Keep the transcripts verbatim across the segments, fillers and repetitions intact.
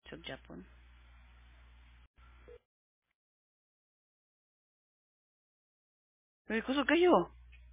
Sa Japon. Uy, kusog kayo.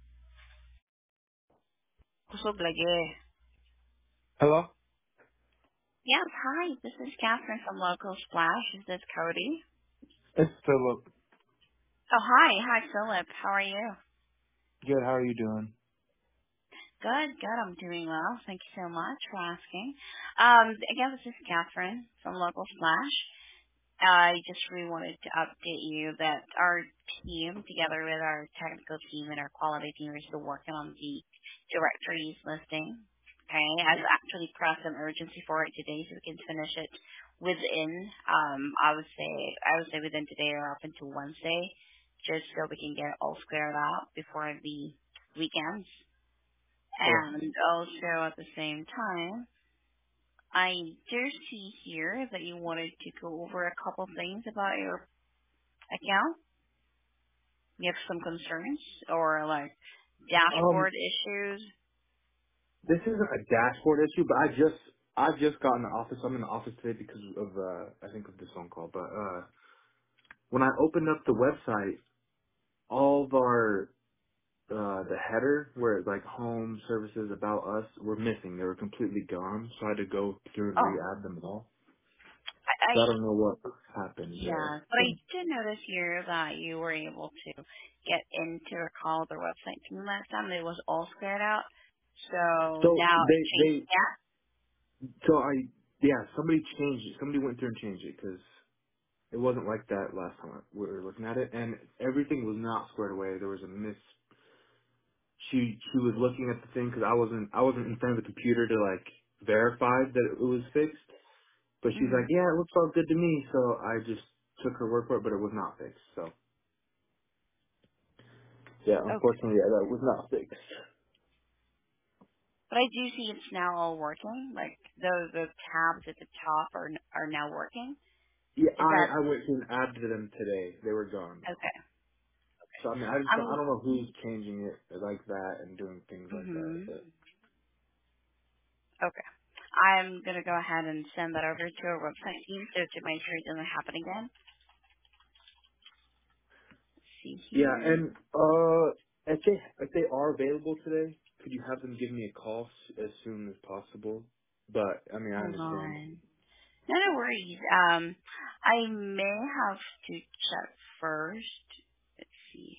Kusog lagi. Hello? Yes, hi. This is Catherine from Local Splash. Is this Cody? It's Philip. Oh, hi. Hi, Philip. How are you? Good, how are you doing? Good, good. I'm doing well. Thank you so much for asking. Um, again, this is Catherine from Local Splash. I just really wanted to update you that our team, together with our technical team and our quality team, are still working on the directories listing. Okay, I've actually pressed an urgency for it today so we can finish it within, um, I would say, I would say within today or up until Wednesday, just so we can get it all squared out before the weekends. Okay. And also at the same time, I do see here that you wanted to go over a couple things about your account. You have some concerns or like Um, dashboard issues. this isn't a dashboard issue, but I just, I just got in the office. I'm in the office today because of, uh, I think of this phone call, but, uh, when I opened up the website, all of our, uh, the header where it's like home services about us were missing. They were completely gone, so I had to go through and Oh, re-add them all. I, I So I don't know what happened yeah, there. but I did notice here that you were able to get into or call their website team last time. It was all squared out. So So now it they, changed. they, Yeah. so I, yeah, somebody changed it. Somebody went through and changed it because it wasn't like that last time we were looking at it, and everything was not squared away. There was a miss. She she was looking at the thing because I wasn't I wasn't in front of the computer to like verify that it was fixed. But she's Mhm. like, yeah, it looks all good to me. So I just took her word for it, but it was not fixed. So yeah, Okay. unfortunately, yeah, that was not fixed. But I do see it's now all working. Like the the tabs at the top are are now working. Yeah, Is I that I went and added them today. They were gone though. okay? So I mean, I just don't, I I'm don't know who's changing it like that and doing things like that. mhm. But Okay. I'm gonna go ahead and send that over to our website team so to make sure it doesn't happen again. Let's see yeah, here. and uh, if they if they are available today, could you have them give me a call s- as soon as possible? But I mean, I Hold understand. on. No, no worries. Um, I may have to check first. Let's see.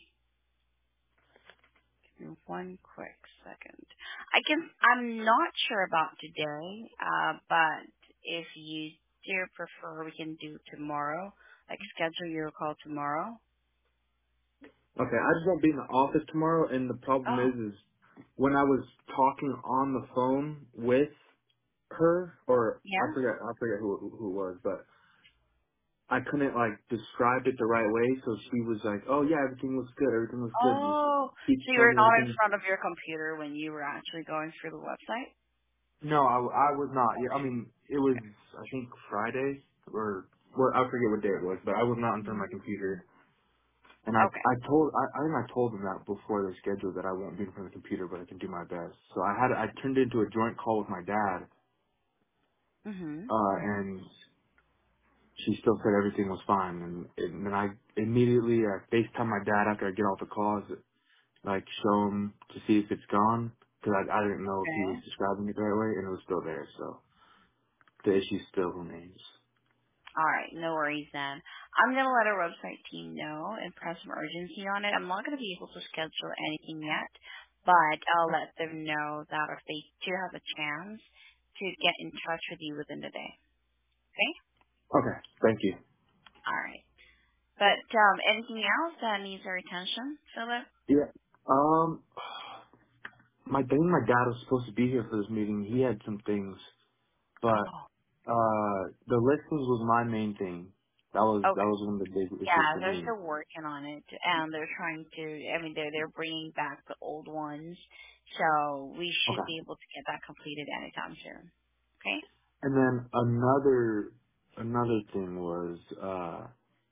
Give me one quick second. I can. I'm not sure about today. Uh, but if you do prefer, we can do tomorrow. Like schedule your call tomorrow. Okay, I just won't be in the office tomorrow, and the problem Oh, is, is when I was talking on the phone with her, or I yeah. forget, I forget who who it was, but I couldn't like describe it the right way, so she was like, "Oh yeah, everything looks good, everything looks good. Just Oh, keep so you telling were me not in everything." front of your computer when you were actually going through the website? No, I, I was not. Yeah, I Okay. mean, it was I think Friday or well, I forget what day it was, but I was not in front of Mhm. my computer. And I Okay. I told I I think I told them that before they scheduled that I won't be in front of the computer, but I can do my best. So I had I turned it into a joint call with my dad, Mhm. uh, and she still said everything was fine. And, and then I immediately I FaceTime my dad after I get off the call, like show him to see if it's gone because I I didn't know if he was Okay. describing it the right way, and it was still there. So the issue still remains. All right. No worries then. I'm gonna let our website team know and press some urgency on it. I'm not gonna be able to schedule anything yet, but I'll let them know that if they do have a chance to get in touch with you within the day. Okay. Okay, thank you. All right. But um, anything else that needs our attention, Philip? Yeah. Um, my I think my dad was supposed to be here for this meeting. He had some things, but Oh. uh, the listings was my main thing. That was that Okay. was one of the big issues Yeah, for they're me. still working on it, and they're trying to. I mean, they're they're bringing back the old ones, so we should Okay. be able to get that completed anytime soon. Okay. And then another another thing was uh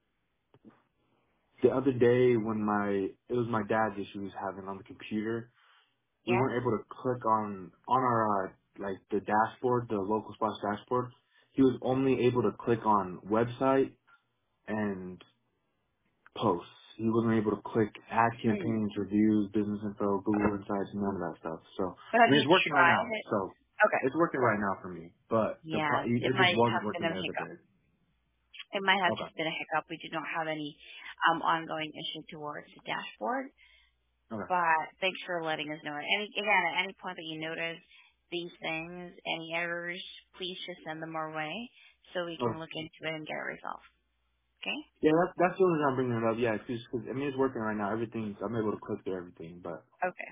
the other day when my it was my dad's issue he was having on the computer. We Yeah. weren't able to click on on our uh, like the dashboard, the local splash dashboard. he was only able to click on website and posts. He wasn't able to click ad Hmm. campaigns, reviews, business info, Google Insights, none of that stuff. So, But I have mean, you it's working right tried now. it? So, Okay. it's working right now for me. But the pro- Yeah, it it just might wasn't have been working a the other hiccup. day. It might have Okay. just been a hiccup. We do not have any um, ongoing issue towards the dashboard. Okay. But thanks for letting us know. Any again, at any point that you notice these things, any errors, please just send them our way so we can Okay. look into it and get it resolved. Okay? Yeah, that's that's the only reason I'm bringing it up. Yeah, because I mean it's working right now. Everything's I'm able to click through everything. But Okay.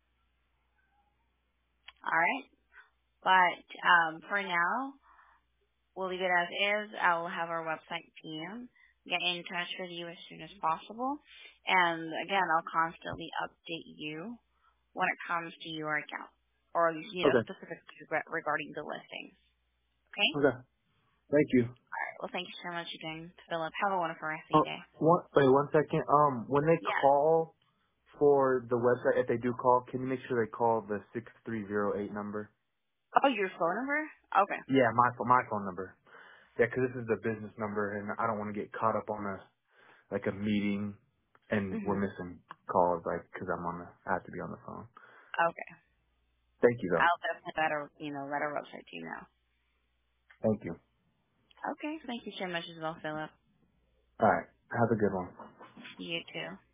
All right. But um, for now, we'll leave it as is. I will have our website team get in touch with you as soon as possible. And again, I'll constantly update you when it comes to your account or, you know, okay, specifically re- regarding the listings. Okay? okay, thank you. All right. Well, thank you so much again, Philip. Have a wonderful rest of your Oh, day. one wait one second. Um, when they Yeah. call for the website, if they do call, can you make sure they call the six three zero eight number? Oh, your phone number? Okay. Yeah, my pho- my phone number. Yeah, 'cause this is the business number, and I don't want to get caught up on a like a meeting, and we're Mhm. missing calls like 'cause I'm on the I have to be on the phone. Okay. Thank you though. I'll definitely let our, you know, let our website team know. Thank you. Okay. Thank you so much as well, Philip. All right. Have a good one. You too.